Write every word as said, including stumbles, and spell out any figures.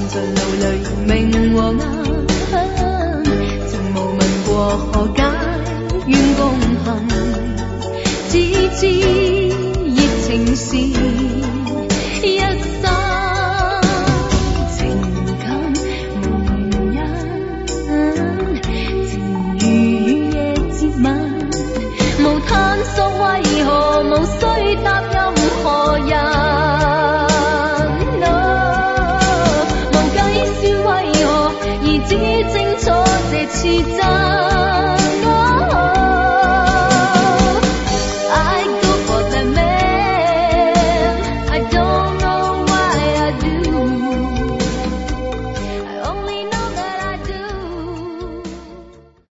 在流淚明和暗，從無問過何解願共行，只知熱情是